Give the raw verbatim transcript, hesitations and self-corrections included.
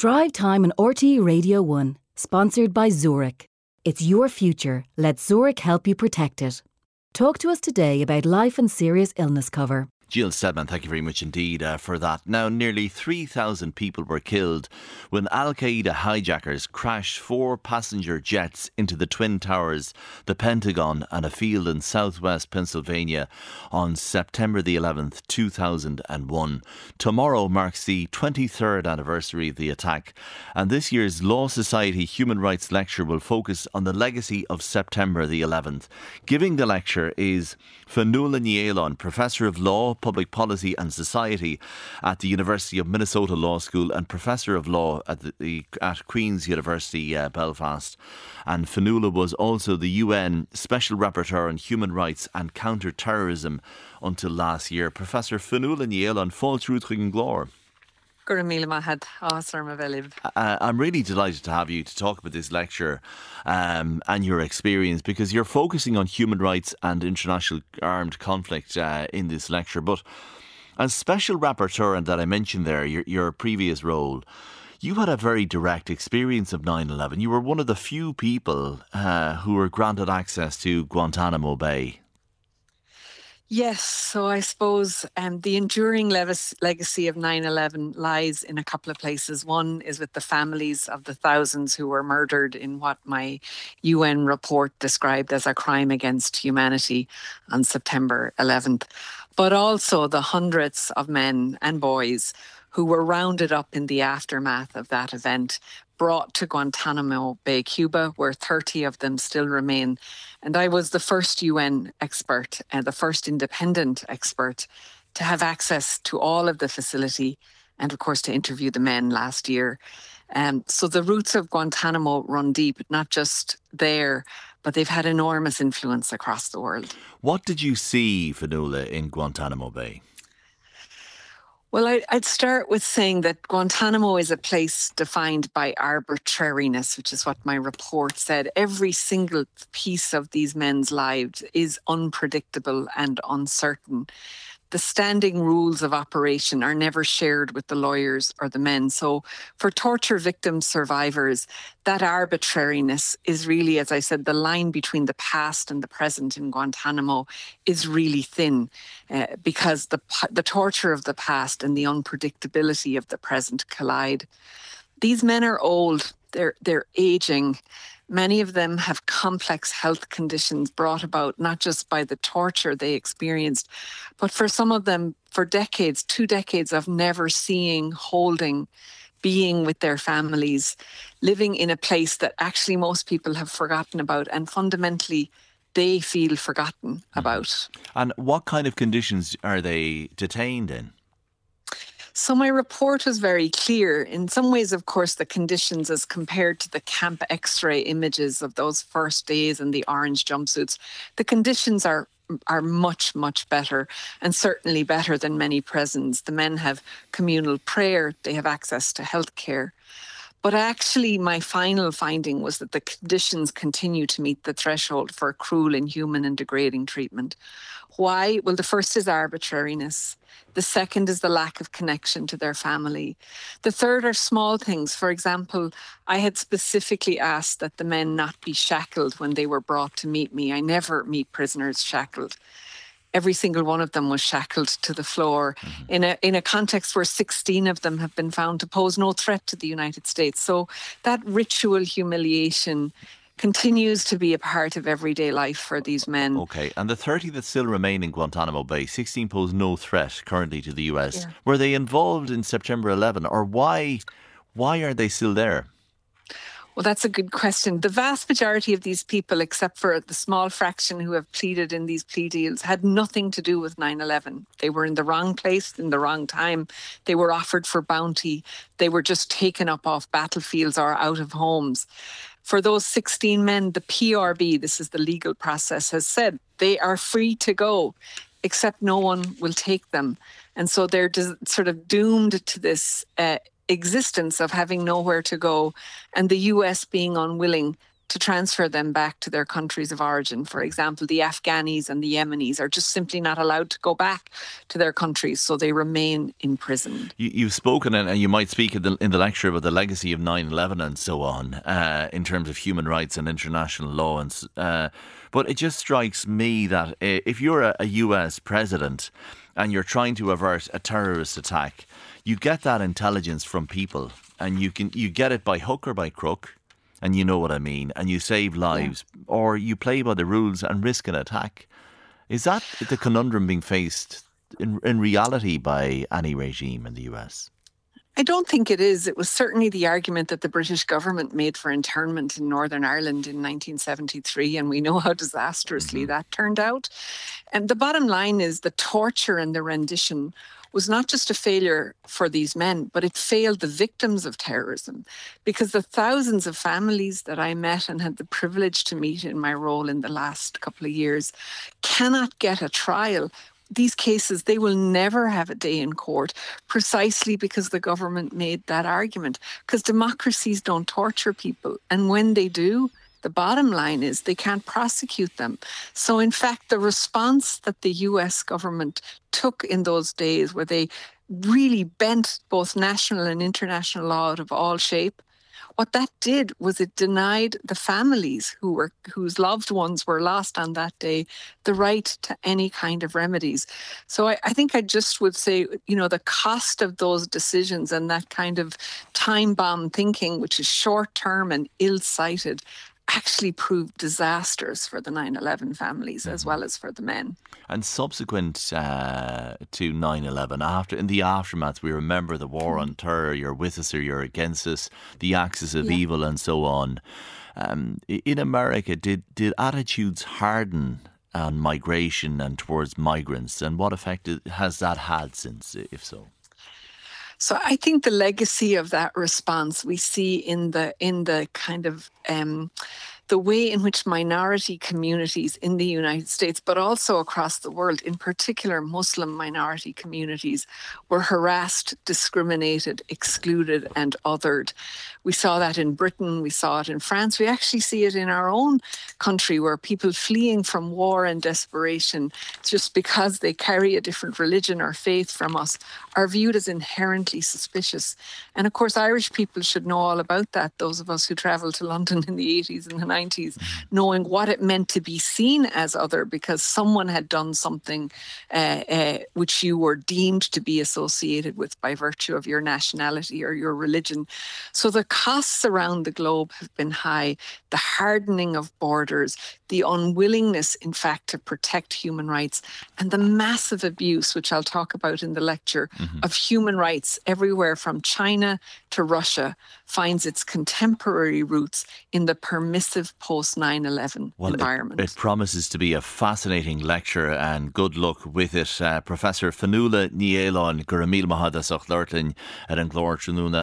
Drive Time on R T E Radio one, sponsored by Zurich. It's your future. Let Zurich help you protect it. Talk to us today about life and serious illness cover. Jill Stedman, thank you very much indeed uh, for that. Now, nearly three thousand people were killed when Al-Qaeda hijackers crashed four passenger jets into the Twin Towers, the Pentagon and a field in southwest Pennsylvania on September the eleventh, two thousand one. Tomorrow marks the twenty-third anniversary of the attack, and this year's Law Society Human Rights Lecture will focus on the legacy of September the eleventh. Giving the lecture is Fionnuala Ní Aoláin, Professor of Law, Public Policy and Society at the University of Minnesota Law School and Professor of Law at, the, at Queen's University uh, Belfast. And Fionnuala was also the U N Special Rapporteur on Human Rights and Counter-Terrorism until last year. Professor Fionnuala Ní Aoláin, fáil trúth chuig glór. Uh, I'm really delighted to have you to talk about this lecture um, and your experience, because you're focusing on human rights and international armed conflict uh, in this lecture. But as Special Rapporteur, and that I mentioned there, your, your previous role, you had a very direct experience of nine eleven. You were one of the few people uh, who were granted access to Guantanamo Bay. Yes, so I suppose um, the enduring levis- legacy of nine eleven lies in a couple of places. One is with the families of the thousands who were murdered in what my U N report described as a crime against humanity on September eleventh, but also the hundreds of men and boys who were rounded up in the aftermath of that event, brought to Guantanamo Bay, Cuba, where thirty of them still remain. And I was the first U N expert and the first independent expert to have access to all of the facility and, of course, to interview the men last year. Um, so the roots of Guantanamo run deep, not just there, but they've had enormous influence across the world. What did you see, Fionnuala, in Guantanamo Bay? Well, I, I'd start with saying that Guantanamo is a place defined by arbitrariness, which is what my report said. Every single piece of these men's lives is unpredictable and uncertain. The standing rules of operation are never shared with the lawyers or the men. So for torture victim survivors, that arbitrariness is really, as I said, the line between the past and the present in Guantanamo is really thin uh, because the, the torture of the past and the unpredictability of the present collide. These men are old, they're, they're aging. Many of them have complex health conditions brought about not just by the torture they experienced, but for some of them, for decades, two decades of never seeing, holding, being with their families, living in a place that actually most people have forgotten about and fundamentally they feel forgotten about. And what kind of conditions are they detained in? So my report was very clear. In some ways, of course, the conditions as compared to the camp X-ray images of those first days in the orange jumpsuits, the conditions are are much, much better, and certainly better than many prisons. The men have communal prayer, they have access to health care. But actually, my final finding was that the conditions continue to meet the threshold for cruel, inhuman and degrading treatment. Why? Well, the first is arbitrariness. The second is the lack of connection to their family. The third are small things. For example, I had specifically asked that the men not be shackled when they were brought to meet me. I never meet prisoners shackled. Every single one of them was shackled to the floor mm-hmm. in a in a context where sixteen of them have been found to pose no threat to the United States. So that ritual humiliation continues to be a part of everyday life for these men. OK, and the thirty that still remain in Guantanamo Bay, sixteen pose no threat currently to the U S. Yeah. Were they involved in September eleventh, or why, why are they still there? Well, that's a good question. The vast majority of these people, except for the small fraction who have pleaded in these plea deals, had nothing to do with nine eleven. They were in the wrong place, in the wrong time. They were offered for bounty. They were just taken up off battlefields or out of homes. For those sixteen men, the P R B, this is the legal process, has said they are free to go, except no one will take them. And so they're just sort of doomed to this uh, existence of having nowhere to go, and the U S being unwilling to transfer them back to their countries of origin. For example, the Afghanis and the Yemenis are just simply not allowed to go back to their countries, so they remain imprisoned. You, you've spoken, and you might speak in the, in the lecture about the legacy of nine eleven and so on, uh, in terms of human rights and international law. And, uh, but it just strikes me that uh, if you're a, a U S president and you're trying to avert a terrorist attack, you get that intelligence from people, and you can you get it by hook or by crook, and you know what I mean, and you save lives, yeah. or you play by the rules and risk an attack. Is that the conundrum being faced in, in reality by any regime in the U S? I don't think it is. It was certainly the argument that the British government made for internment in Northern Ireland in nineteen seventy-three, and we know how disastrously mm-hmm. that turned out. And the bottom line is the torture and the rendition was not just a failure for these men, but it failed the victims of terrorism, because the thousands of families that I met and had the privilege to meet in my role in the last couple of years cannot get a trial. These cases, they will never have a day in court, precisely because the government made that argument, because democracies don't torture people. And when they do, the bottom line is they can't prosecute them. So in fact, the response that the U S government took in those days, where they really bent both national and international law out of all shape, what that did was it denied the families who were whose loved ones were lost on that day the right to any kind of remedies. So I, I think I just would say, you know, the cost of those decisions and that kind of time bomb thinking, which is short term and ill-sighted, actually proved disasters for the nine eleven families mm-hmm. as well as for the men. And subsequent uh, to nine eleven, after in the aftermath, we remember the war on terror. You're with us or you're against us, the axis of yeah. evil, and so on. Um, in America, did did attitudes harden on migration and towards migrants, and what effect has that had since, if so? So I think the legacy of that response we see in the in the kind of um, the way in which minority communities in the United States, but also across the world, in particular Muslim minority communities, were harassed, discriminated, excluded, and othered. We saw that in Britain, we saw it in France. We actually see it in our own country, where people fleeing from war and desperation, just because they carry a different religion or faith from us, are viewed as inherently suspicious. And of course, Irish people should know all about that, those of us who travelled to London in the eighties and the nineties, knowing what it meant to be seen as other because someone had done something uh, uh, which you were deemed to be associated with by virtue of your nationality or your religion. So the costs around the globe have been high, the hardening of borders, the unwillingness, in fact, to protect human rights, and the massive abuse, which I'll talk about in the lecture, mm-hmm. of human rights everywhere from China to Russia, finds its contemporary roots in the permissive post nine eleven well, environment. It, it promises to be a fascinating lecture, and good luck with it. Uh, Professor Fionnuala Ní Ealaín, Guramil Mahadas Ochlurtin at Anglor Trununa.